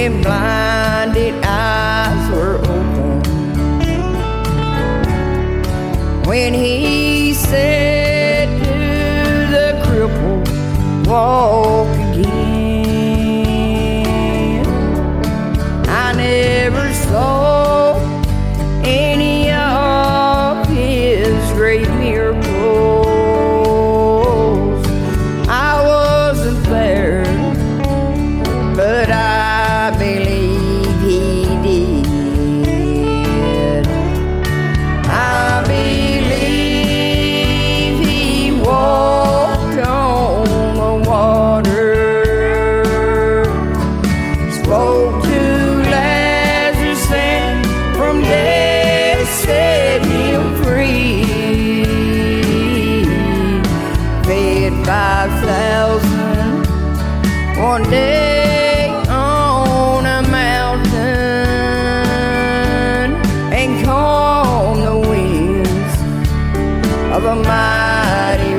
when blinded eyes were open, when he said to the cripple, walk again. I never saw any of his great miracles. I wasn't there, but I believe he did. I believe he walked on the water, spoke to Lazarus and from death set him free, fed 5,000 one day on a mountain, and calmed the winds of a mighty